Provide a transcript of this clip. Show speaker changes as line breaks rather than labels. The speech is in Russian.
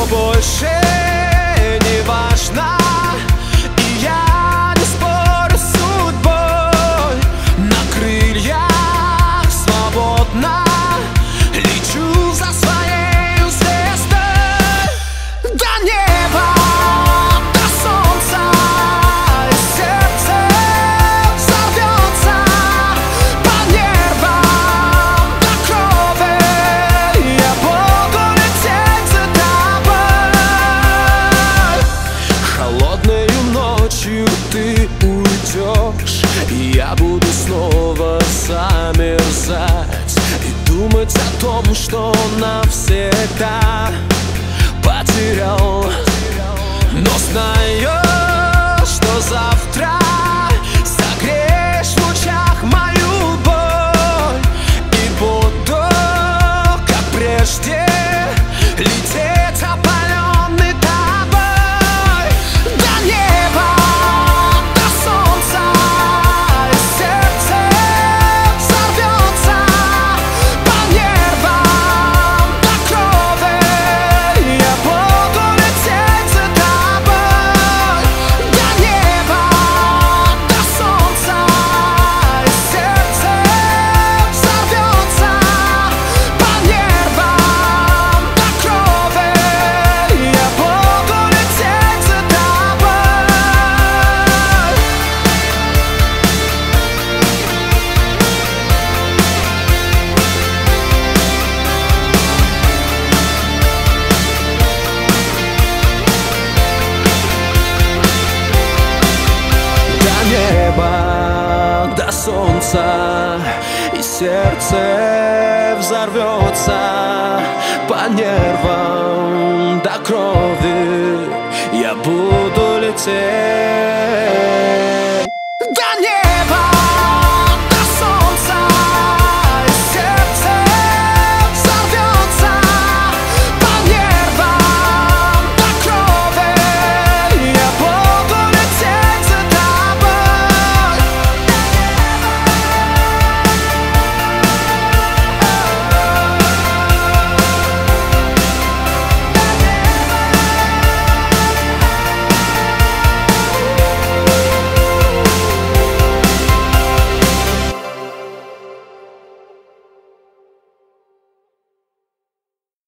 больше не важно. И я не спорю с судьбой, на крыльях свободно лечу за своей звездой. До неба, до солнца, и сердце взорвется по нервам до крови. Я буду лететь за тобой. Холодною ночью ты уйдешь, и я буду снова замерзать и думать о том, что навсегда потерял. Но знаю, что завтра согреешь в лучах мою боль, и буду, как прежде, лететь опаленный тобой. До неба, до солнца, и сердце взорвется по нервам до крови. Я буду лететь за тобой. До неба, до солнца, и сердце взорвется по нервам до крови. Я буду лететь за тобой. До неба, до солнца, и сердце взорвется по нервам до крови. Я буду лететь.